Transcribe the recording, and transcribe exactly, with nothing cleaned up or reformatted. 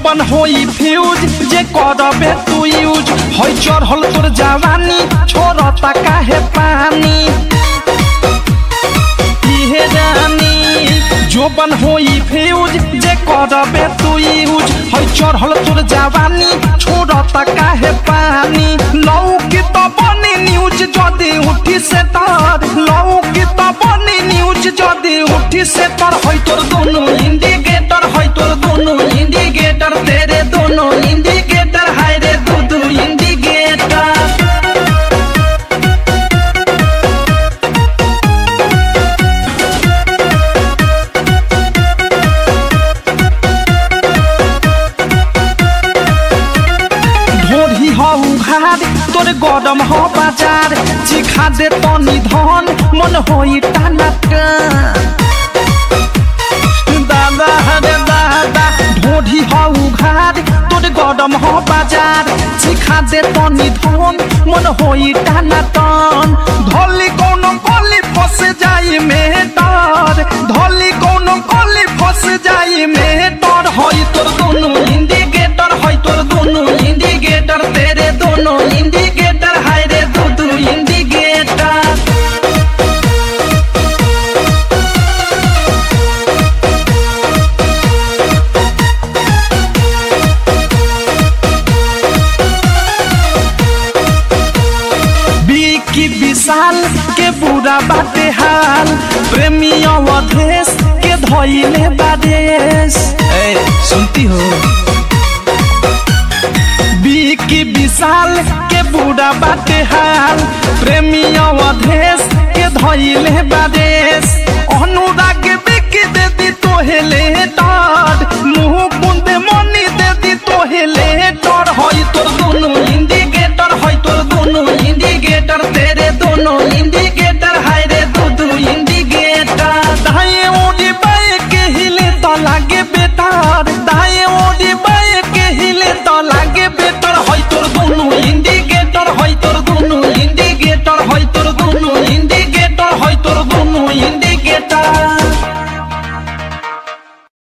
जोबन होई फ्यूज जे करबे तू यूज होई चढ़ल तोर जवानी छोड़ता काहे पानी इहे रानी जोबन होई फ्यूज जे करबे तू यूज होई चढ़ल तोर जवानी छोड़ता काहे पानी लौकी तो बनी न्यूज जदी उठी से तार लौकी तो बनी न्यूज जदी उठी से तार होई तोर दोनों इंडिकेटर होई तोर दोनों इंडिकेटर तेरे दोनों इंडिकेटर हाय रे दो दो इंडिकेटर ढोरी हो उघार तोर गरम हो बाजार चिखा दे तनी धन मन होई टाना दादा रे दादा ढोरी हो उघार तोर गरम हो बाजार चिखा दे तनी धन मन होई टाना टन धोली कोनो कोली फस जाई में डर धोली कोनो कोली फस जाई में डर होई तोर दोनों इंडिकेटर होई तोर दोनों इंडिकेटर तेरे दोनों इंडिकेटर हाय रे दो दो इंडिकेटर बिकी विशाल के बुरा बाटे हाल प्रेमी अवधेश के धइले बादेश ए सुनती हो बिकी विशाल के बुरा बाटे हाल प्रेमी अवधेश के धइले बादेश अनुराग बिकी दे दी तोहे ले